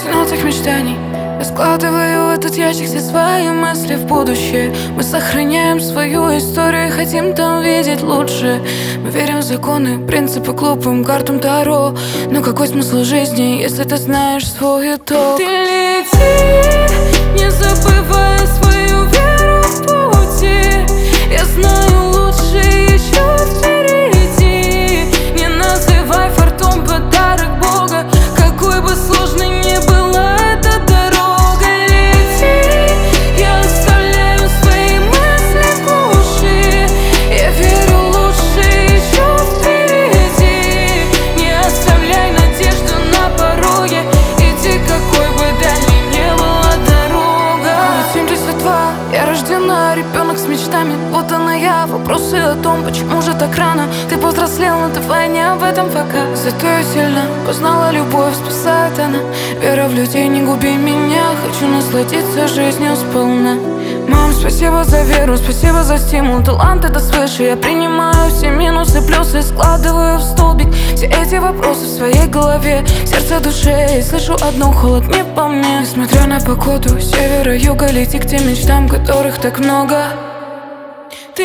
17 мечтаний. Я складываю в этот ящик все свои мысли в будущее. Мы сохраняем свою историю и хотим там видеть лучшее. Мы верим в законы, принципы, глупым картам Таро. Но какой смысл жизни, если ты знаешь свой итог? Ты лети, не забывая свою веру в пути. Я знаю, лучше еще впереди. Не называй фортун подарок Бога, какой бы сложной ни была эта дорога. Лети, я оставляю свои мысли в глуши. Я верю, лучше еще впереди. Не оставляй надежду на пороге. Иди, какой бы дальней не была дорога. Мне 72, я рождена, ребенок с мечтами. Вот она я, вопросы о том, почему же так рано. Ты повзрослел, но давай не об этом пока. Зато я сильно познала любовь, спасает она. Вера в людей, не губи меня. Хочу насладиться жизнью сполна. Мам, спасибо за веру, спасибо за стимул. Талант это свыше. Я принимаю все минусы, плюсы, складываю в столбик все эти вопросы в своей голове. Сердце, душе, и слышу одно: холод не по мне. Несмотря на погоду, севера, юга, лети к тем мечтам, которых так много. Ты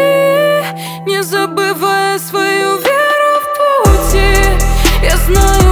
лети, не забывая свою веру в пути. Я знаю,